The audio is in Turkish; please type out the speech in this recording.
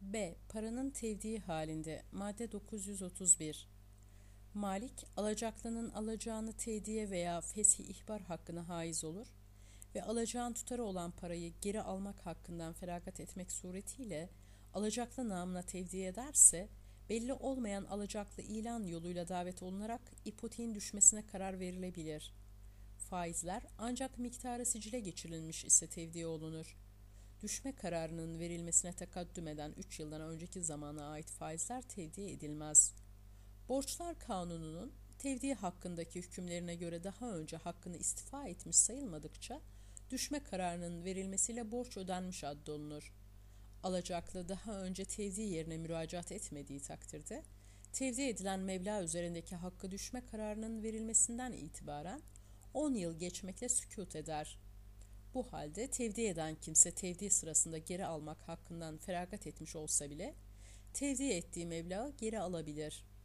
B. Paranın tevdi halinde. Madde 931. Malik, alacaklının alacağını tevdiye veya fesih ihbar hakkına haiz olur ve alacağın tutarı olan parayı geri almak hakkından feragat etmek suretiyle alacaklı namına tevdi ederse, belli olmayan alacaklı ilan yoluyla davet olunarak ipoteğin düşmesine karar verilebilir. Faizler ancak miktarı sicile geçirilmiş ise tevdi olunur. Düşme kararının verilmesine tekaddüm eden 3 yıldan önceki zamana ait faizler tevdi edilmez. Borçlar Kanunu'nun tevdi hakkındaki hükümlerine göre daha önce hakkını istifa etmiş sayılmadıkça düşme kararının verilmesiyle borç ödenmiş addolunur. Alacaklı daha önce tevdi yerine müracaat etmediği takdirde tevdi edilen meblağ üzerindeki hakkı düşme kararının verilmesinden itibaren 10 yıl geçmekle sükût eder. Bu halde tevdi eden kimse tevdi sırasında geri almak hakkından feragat etmiş olsa bile tevdi ettiği meblağı geri alabilir.